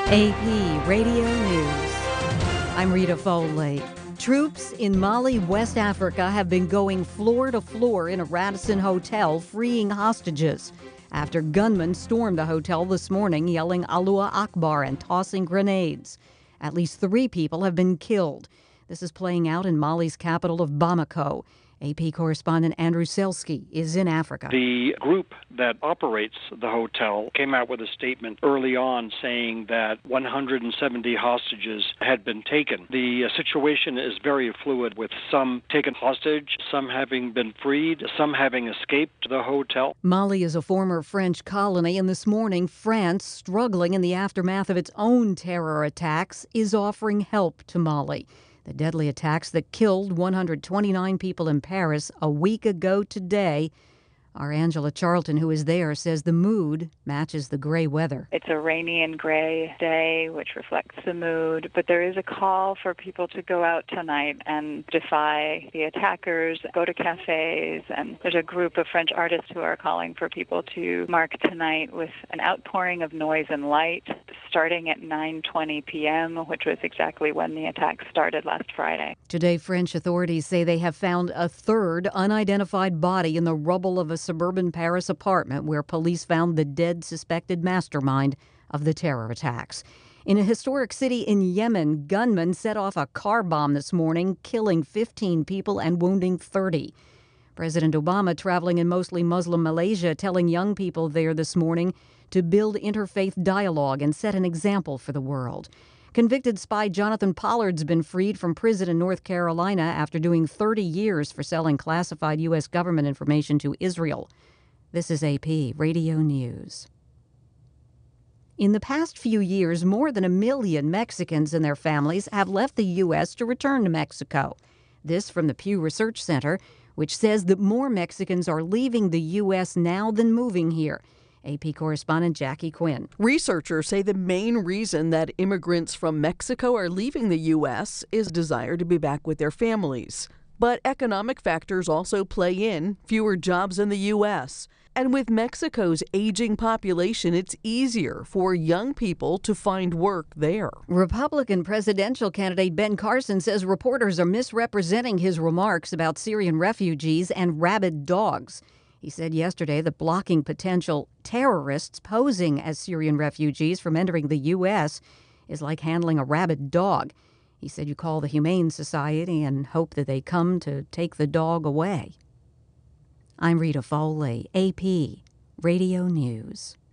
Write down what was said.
AP Radio News. I'm Rita Foley. Troops in Mali, West Africa have been going floor to floor in a Radisson hotel freeing hostages after gunmen stormed the hotel this morning yelling Allah Akbar and tossing grenades. At least 3 people have been killed. This is playing out in Mali's capital of Bamako. AP correspondent Andrew Selski is in Africa. The group that operates the hotel came out with a statement early on saying that 170 hostages had been taken. The situation is very fluid, with some taken hostage, some having been freed, some having escaped the hotel. Mali is a former French colony, and this morning France, struggling in the aftermath of its own terror attacks, is offering help to Mali. The deadly attacks that killed 129 people in Paris a week ago today. Our Angela Charlton, who is there, says the mood matches the gray weather. It's a rainy and gray day, which reflects the mood, but there is a call for people to go out tonight and defy the attackers, go to cafes, and there's a group of French artists who are calling for people to mark tonight with an outpouring of noise and light, starting at 9:20 p.m., which was exactly when the attack started last Friday. Today, French authorities say they have found a third unidentified body in the rubble of a suburban Paris apartment where police found the dead suspected mastermind of the terror attacks. In a historic city in Yemen, gunmen set off a car bomb this morning, killing 15 people and wounding 30. President Obama, traveling in mostly Muslim Malaysia, telling young people there this morning to build interfaith dialogue and set an example for the world. Convicted spy Jonathan Pollard's been freed from prison in North Carolina after doing 30 years for selling classified U.S. government information to Israel. This is AP Radio News. In the past few years, more than 1 million Mexicans and their families have left the U.S. to return to Mexico. This from the Pew Research Center, which says that more Mexicans are leaving the U.S. now than moving here. AP correspondent Jackie Quinn. Researchers say the main reason that immigrants from Mexico are leaving the U.S. is desire to be back with their families. But economic factors also play in, fewer jobs in the U.S. And with Mexico's aging population, it's easier for young people to find work there. Republican presidential candidate Ben Carson says reporters are misrepresenting his remarks about Syrian refugees and rabid dogs. He said yesterday that blocking potential terrorists posing as Syrian refugees from entering the U.S. is like handling a rabid dog. He said you call the Humane Society and hope that they come to take the dog away. I'm Rita Foley, AP Radio News.